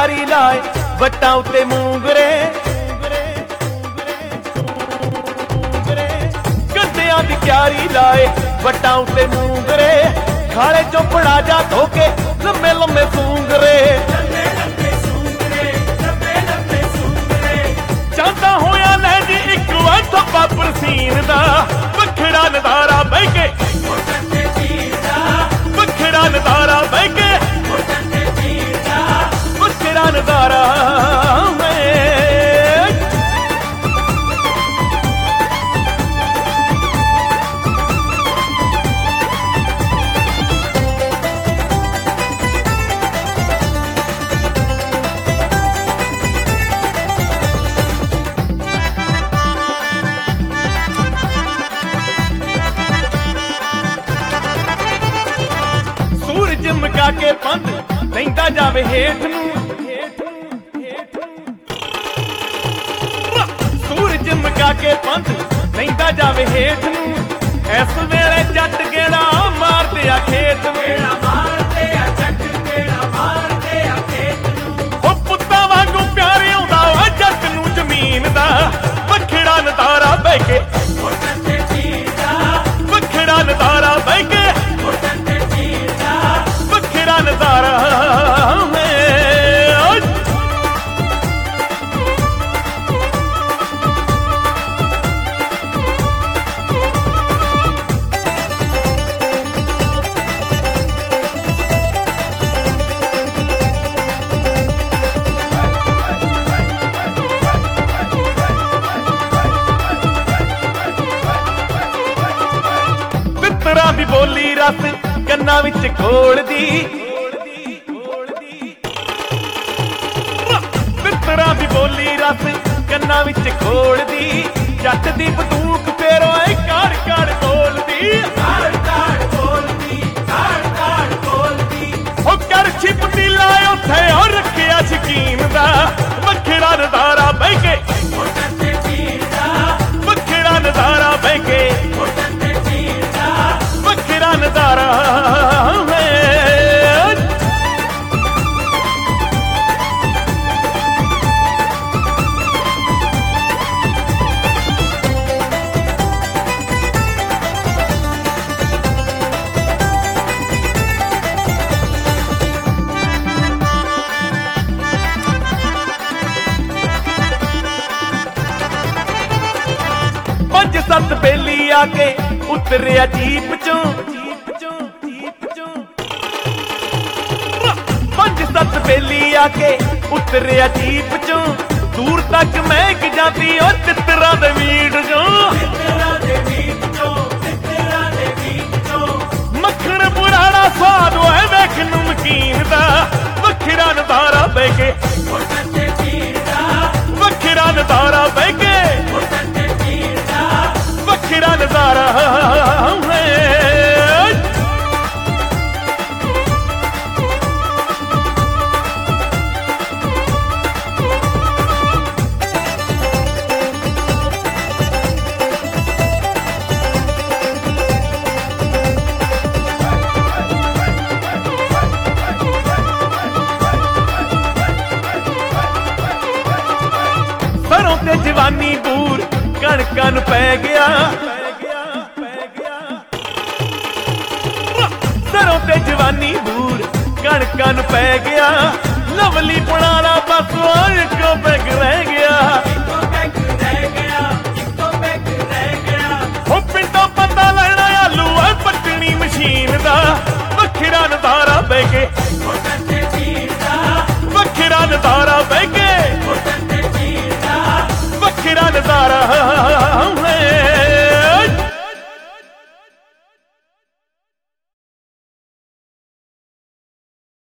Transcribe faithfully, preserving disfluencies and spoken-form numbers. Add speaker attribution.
Speaker 1: क्यारी लाए वट्टां उत्ते मूंगरे गद्दियां दी क्यारी लाए वट्टां उत्ते मूंगरे खाले चों पड़ा जा धोके लम्मे लम्मे सूंगरे चांदा होया ले जी इक वार थप्पा परसीन दा वखड़ा नज़ारा बह के वखड़ा नज़ारा बह के वखड़ा नज़ारा चमका के पंध लैंदा जावे हेठ नूं सूरज चमका के पंध लैंदा जावे हेठ नूं इस वेले जट गेड़ा मारदे आ खेत नूं मारदे आ जट गेड़ा मारदे आ खेत नूं ओ पुत्तां वांगू प्यार आउंदा वा जट नूं जमीन दा वखड़ा नज़ारा बह के वखड़ा नज़ारा बह के नज़ारा तितरा दी बोली रस कन्ना विच घोलदी तितरा दी बोली रस कन्ना विच घोलदी जट दी बंदूक फेरो ऐ काड़ काड़ बोलदी काड़ काड़ बोलदी काड़ काड़ बोलदी ओ कर छिपदी लाए उत्थे ओ रखिया शकीन दा वखड़ा नज़ारा बह के वखड़ा नज़ारा बह के वखड़ा नज़ारा पंज सत्त बेली आके उतरिया जीप चों पंज सत्त बेली आके उतरिया जीप चों दूर तक महक जाती ओ तितरा दे मीट चों मक्खन पुराना स्वाद है वेख नमकीन दा वखड़ा नज़ारा बह के वखड़ा नज़ारा बह के वखड़ा नज़ारा सरों ते जवानी दूर कणकां नूं पै गया सरों ते जवानी दूर कणकां नूं पै गया लवली पुणाला बस इक्को पैग रह गया।